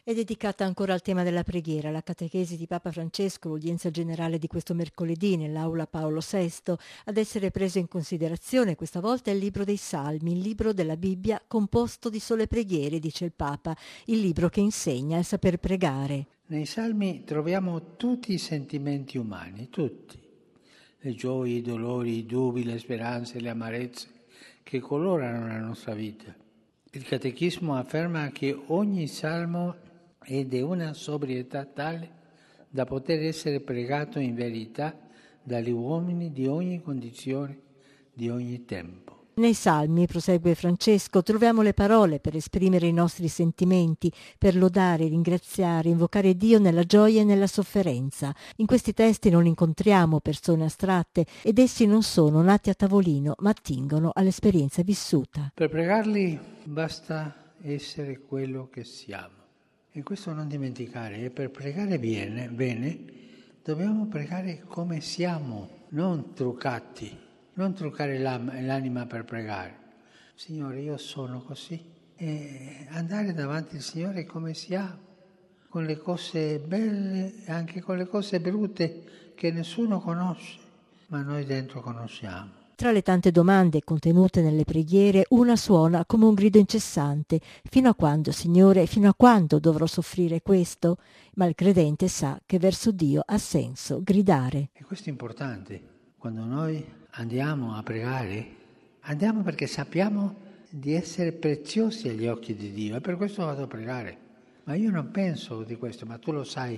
È dedicata ancora al tema della preghiera, la catechesi di Papa Francesco, l'udienza generale di questo mercoledì nell'aula Paolo VI. Ad essere preso in considerazione questa volta è il libro dei Salmi, il libro della Bibbia composto di sole preghiere, dice il Papa, il libro che insegna il saper pregare. Nei Salmi troviamo tutti i sentimenti umani, tutti, le gioie, i dolori, i dubbi, le speranze, le amarezze che colorano la nostra vita. Il Catechismo afferma che ogni salmo è di una sobrietà tale da poter essere pregato in verità dagli uomini di ogni condizione, di ogni tempo. Nei Salmi, prosegue Francesco, troviamo le parole per esprimere i nostri sentimenti, per lodare, ringraziare, invocare Dio nella gioia e nella sofferenza. In questi testi non incontriamo persone astratte ed essi non sono nati a tavolino, ma attingono all'esperienza vissuta. Per pregarli basta essere quello che siamo. E questo non dimenticare, e per pregare bene, dobbiamo pregare come siamo, non truccati. Non truccare l'anima per pregare. Signore, io sono così. E andare davanti al Signore come siamo, con le cose belle e anche con le cose brutte che nessuno conosce, ma noi dentro conosciamo. Tra le tante domande contenute nelle preghiere, una suona come un grido incessante. Fino a quando, Signore, fino a quando dovrò soffrire questo? Ma il credente sa che verso Dio ha senso gridare. E questo è importante. Quando noi andiamo a pregare, andiamo perché sappiamo di essere preziosi agli occhi di Dio e per questo vado a pregare. Ma io non penso di questo, ma tu lo sai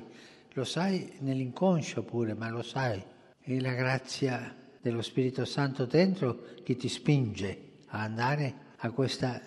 nell'inconscio pure, ma lo sai. È la grazia dello Spirito Santo dentro che ti spinge a andare a questa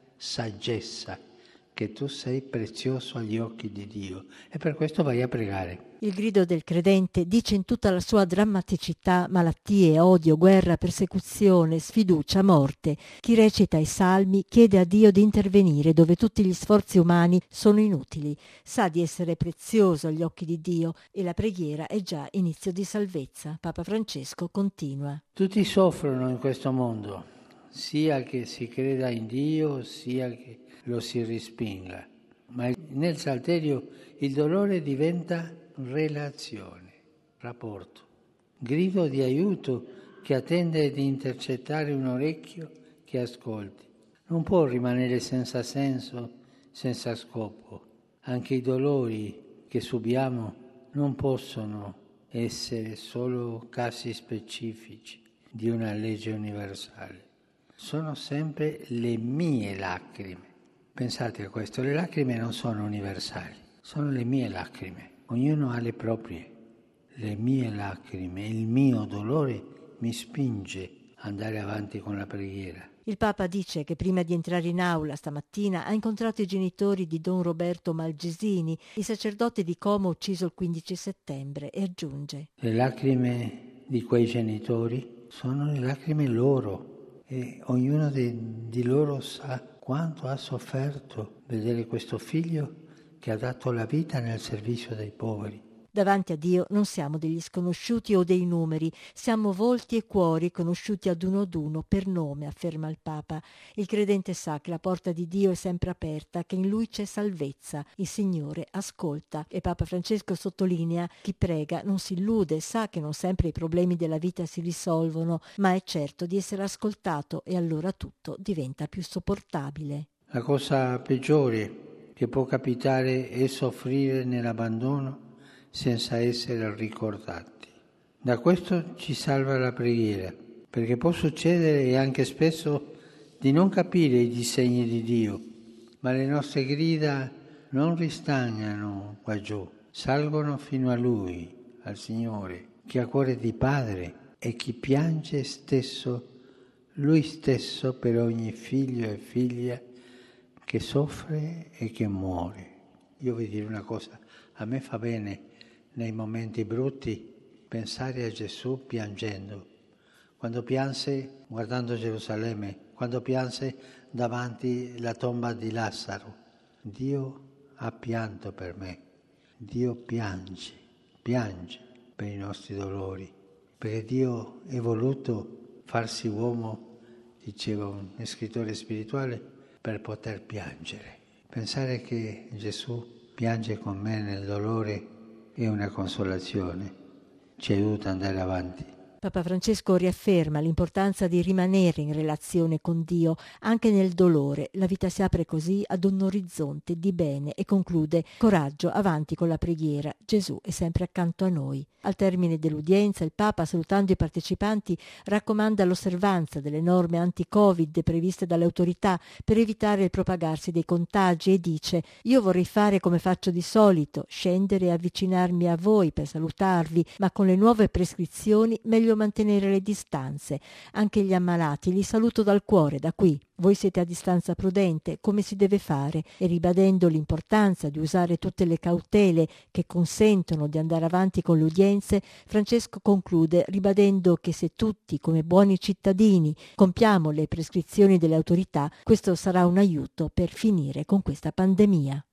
saggezza, che tu sei prezioso agli occhi di Dio e per questo vai a pregare. Il grido del credente dice in tutta la sua drammaticità malattie, odio, guerra, persecuzione, sfiducia, morte. Chi recita i salmi chiede a Dio di intervenire dove tutti gli sforzi umani sono inutili. Sa di essere prezioso agli occhi di Dio e la preghiera è già inizio di salvezza. Papa Francesco continua. Tutti soffrono in questo mondo, sia che si creda in Dio, sia che lo si respinga. Ma nel Salterio il dolore diventa relazione, rapporto, grido di aiuto che attende di intercettare un orecchio che ascolti. Non può rimanere senza senso, senza scopo. Anche i dolori che subiamo non possono essere solo casi specifici di una legge universale. Sono sempre le mie lacrime. Pensate a questo, le lacrime non sono universali, sono le mie lacrime. Ognuno ha le proprie. Le mie lacrime, il mio dolore mi spinge ad andare avanti con la preghiera. Il Papa dice che prima di entrare in aula stamattina ha incontrato i genitori di Don Roberto Malgesini, il sacerdote di Como ucciso il 15 settembre, e aggiunge: Le lacrime di quei genitori sono le lacrime loro e ognuno di loro sa quanto ha sofferto vedere questo figlio che ha dato la vita nel servizio dei poveri. Davanti a Dio non siamo degli sconosciuti o dei numeri, siamo volti e cuori conosciuti ad uno per nome, afferma il Papa. Il credente sa che la porta di Dio è sempre aperta, che in Lui c'è salvezza. Il Signore ascolta. E Papa Francesco sottolinea: chi prega non si illude, sa che non sempre i problemi della vita si risolvono, ma è certo di essere ascoltato e allora tutto diventa più sopportabile. La cosa peggiore che può capitare è soffrire nell'abbandono senza essere ricordati. Da questo ci salva la preghiera, perché può succedere e anche spesso di non capire i disegni di Dio, ma le nostre grida non ristagnano qua giù, salgono fino a Lui, al Signore, che ha cuore di Padre e chi piange stesso, Lui stesso per ogni figlio e figlia che soffre e che muore. Io vi dire una cosa, a me fa bene nei momenti brutti pensare a Gesù piangendo. Quando pianse guardando Gerusalemme, quando pianse davanti la tomba di Lazzaro. Dio ha pianto per me. Dio piange per i nostri dolori. Perché Dio è voluto farsi uomo, diceva un scrittore spirituale, per poter piangere. Pensare che Gesù piange con me nel dolore è una consolazione, ci aiuta ad andare avanti. Papa Francesco riafferma l'importanza di rimanere in relazione con Dio anche nel dolore. La vita si apre così ad un orizzonte di bene e conclude: coraggio, avanti con la preghiera, Gesù è sempre accanto a noi. Al termine dell'udienza il Papa, salutando i partecipanti, raccomanda l'osservanza delle norme anti-Covid previste dalle autorità per evitare il propagarsi dei contagi e dice: io vorrei fare come faccio di solito, scendere e avvicinarmi a voi per salutarvi, ma con le nuove prescrizioni meglio mantenere le distanze. Anche gli ammalati li saluto dal cuore, da qui. Voi siete a distanza prudente, come si deve fare, e ribadendo l'importanza di usare tutte le cautele che consentono di andare avanti con le udienze, Francesco conclude ribadendo che se tutti, come buoni cittadini, compiamo le prescrizioni delle autorità, questo sarà un aiuto per finire con questa pandemia.